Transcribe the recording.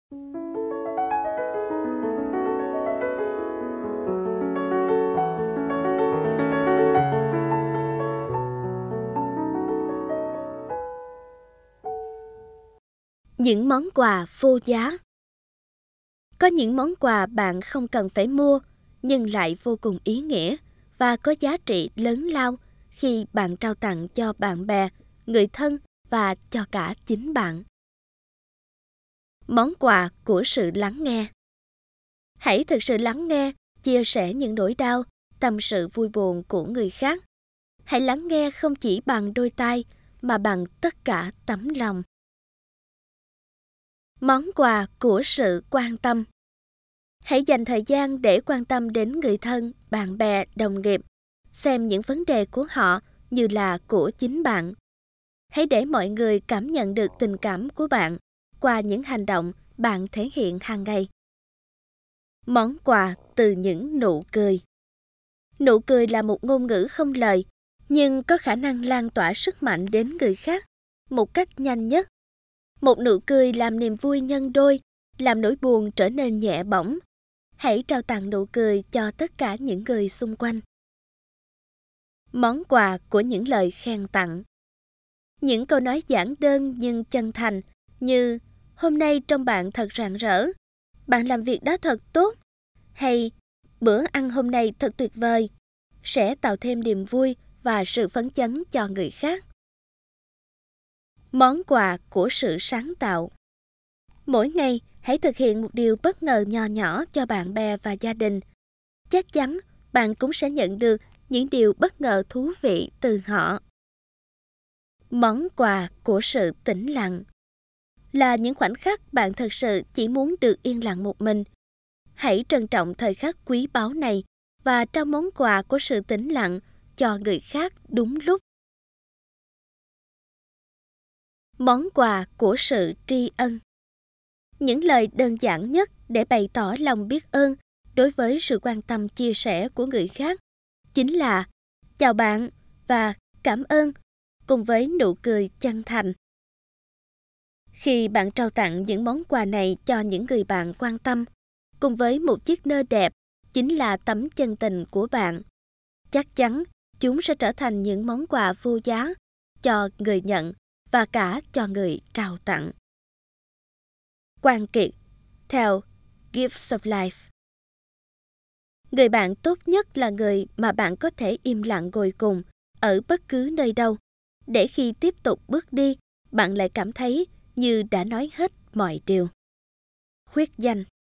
Những món quà vô giá. Có những món quà bạn không cần phải mua, nhưng lại vô cùng ý nghĩa và có giá trị lớn lao khi bạn trao tặng cho bạn bè, người thân và cho cả chính bạn. Món quà của sự lắng nghe. Hãy thực sự lắng nghe, chia sẻ những nỗi đau, tâm sự vui buồn của người khác. Hãy lắng nghe không chỉ bằng đôi tai, mà bằng tất cả tấm lòng. Món quà của sự quan tâm. Hãy dành thời gian để quan tâm đến người thân, bạn bè, đồng nghiệp. Xem những vấn đề của họ như là của chính bạn. Hãy để mọi người cảm nhận được tình cảm của bạn qua những hành động bạn thể hiện hàng ngày. Món quà từ những nụ cười. Nụ cười là một ngôn ngữ không lời, nhưng có khả năng lan tỏa sức mạnh đến người khác một cách nhanh nhất. Một nụ cười làm niềm vui nhân đôi, làm nỗi buồn trở nên nhẹ bỏng. Hãy trao tặng nụ cười cho tất cả những người xung quanh. Món quà của những lời khen tặng. Những câu nói giản đơn nhưng chân thành như "Hôm nay trông bạn thật rạng rỡ", "Bạn làm việc đó thật tốt", hay "Bữa ăn hôm nay thật tuyệt vời", sẽ tạo thêm niềm vui và sự phấn chấn cho người khác. Món quà của sự sáng tạo. Mỗi ngày, hãy thực hiện một điều bất ngờ nho nhỏ cho bạn bè và gia đình. Chắc chắn bạn cũng sẽ nhận được những điều bất ngờ thú vị từ họ. Món quà của sự tĩnh lặng. Là những khoảnh khắc bạn thực sự chỉ muốn được yên lặng một mình. Hãy trân trọng thời khắc quý báu này và trao món quà của sự tĩnh lặng cho người khác đúng lúc. Món quà của sự tri ân. Những lời đơn giản nhất để bày tỏ lòng biết ơn đối với sự quan tâm chia sẻ của người khác chính là "Chào bạn" và "Cảm ơn", cùng với nụ cười chân thành. Khi bạn trao tặng những món quà này cho những người bạn quan tâm, cùng với một chiếc nơ đẹp chính là tấm chân tình của bạn, chắc chắn chúng sẽ trở thành những món quà vô giá cho người nhận và cả cho người trao tặng. Quang Kiệt, theo Gifts of Life. Người bạn tốt nhất là người mà bạn có thể im lặng ngồi cùng ở bất cứ nơi đâu, để khi tiếp tục bước đi, bạn lại cảm thấy như đã nói hết mọi điều. Khuyết danh.